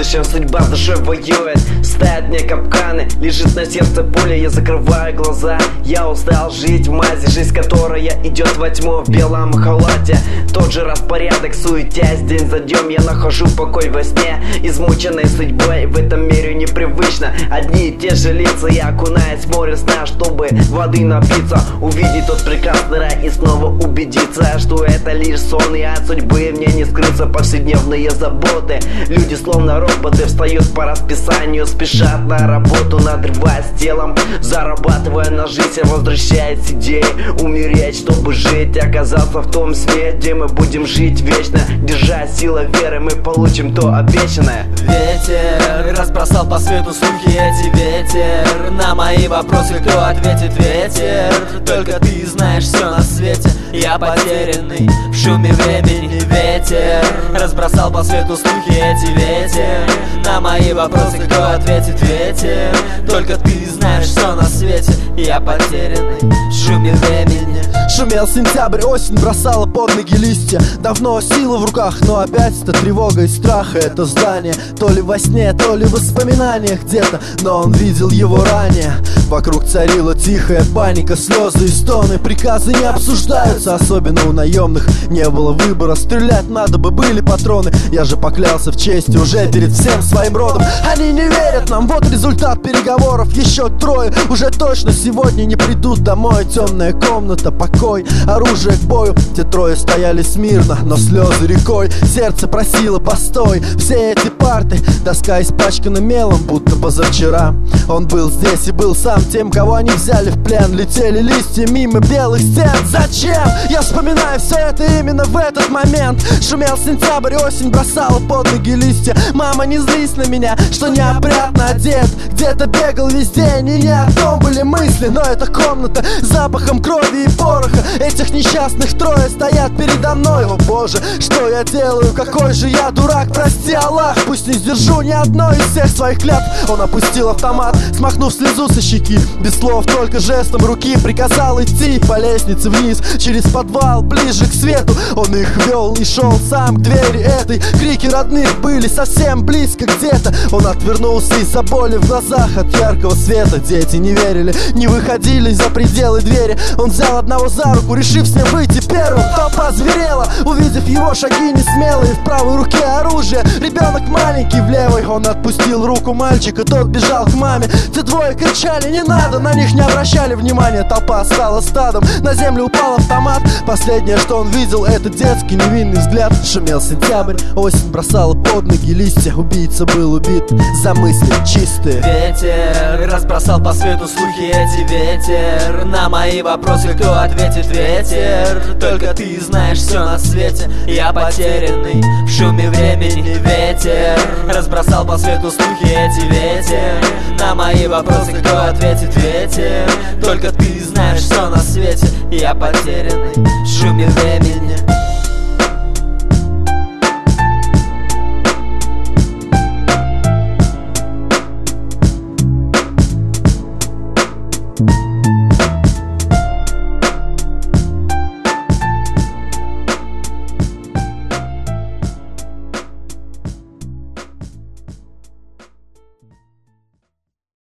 чем судьба с душой воюет. Ставит мне капканы, лежит на сердце пуля. Я закрываю глаза, я устал жить в мази. Жизнь, которая идет во тьму в белом халате. Тот же распорядок, суетясь день за днем. Я нахожу покой во сне, измученной судьбой. В этом мире непривычно одни и те же лица. Я окунаюсь в море сна, чтобы воды напиться, увидеть тот прекрасный рай и снова убедиться, что это лишь сон, и от судьбы мне не скрыться. Повседневные заботы, люди словно роботы встают по расписанию, спешат на работу, надрываясь телом, зарабатывая на жизнь, возвращаясь идеи умереть, чтобы жить, оказаться в том сне, где мы будем жить вечно. Держа сила веры, мы получим то обещанное. Ветер разбросал по свету слухи эти. Ветер на мои вопросы кто ответит? Ветер, только ты знаешь все на свете. Я потерянный в шуме времени. Ветер разбросал по свету слухи эти. Ветер на мои вопросы кто ответит? Ветер, только ты знаешь все на свете. Я потерянный в шуме времени. Шумел сентябрь, осень бросала под ноги листья. Давно сила в руках, но опять-то тревога и страх. Это здание, то ли во сне, то ли в воспоминаниях где-то, но он видел его ранее. Вокруг царила тихая паника, слезы и стоны. Приказы не обсуждаются, особенно у наемных. Не было выбора, стрелять надо бы, были патроны. Я же поклялся в чести уже перед всем своим родом. Они не верят нам, вот результат переговоров. Еще трое уже точно сегодня не придут домой. Темная комната, покой, оружие к бою. Те трое стояли смирно, но слезы рекой. Сердце просило постой. Все эти парты, доска испачкана мелом, будто позавчера. Он был здесь и был сам тем, кого они взяли в плен. Летели листья мимо белых стен. Зачем? Я вспоминаю все это именно в этот момент. Шумел сентябрь, осень бросала под ноги листья. Мама, не злись на меня, что неопрятно одет. Где-то бегал весь день, и не о том были мысли. Но эта комната с запахом крови и пороха. Этих несчастных трое стоят передо мной. О боже, что я делаю? Какой же я дурак, прости, Аллах. Пусть не сдержу ни одной из всех своих клятв. Он опустил автомат, смахнув слезу со щеки. Без слов, только жестом руки приказал идти по лестнице вниз, через подвал, ближе к свету. Он их вел и шел сам к двери этой. Крики родных были совсем близко где-то. Он отвернулся из-за боли в глазах от яркого света. Дети не верили, не выходили за пределы двери. Он взял одного за руку, решив с ним выйти первым. Толпа зверела, увидев его шаги несмелые. В правой руке оружие, ребенок маленький в левой. Он отпустил руку мальчика, тот бежал к маме. Те двое кричали не надо, на них не обращали внимания. Толпа стала стадом, на землю упал автомат. Последнее, что он видел, это детский невинный взгляд. Шумел сентябрь, осень бросала под ноги листья. Убийца был убит за мысли чистые. Ветер разбросал по свету слухи эти. Ветер на мои вопросы кто ответит? Ветер, только ты знаешь все на свете. Я потерянный в шуме времени. Ветер разбросал по свету слухи эти. Ветер на мои вопросы кто ответит? Ветер, только ты знаешь все на свете. Я потерянный в шуме времени.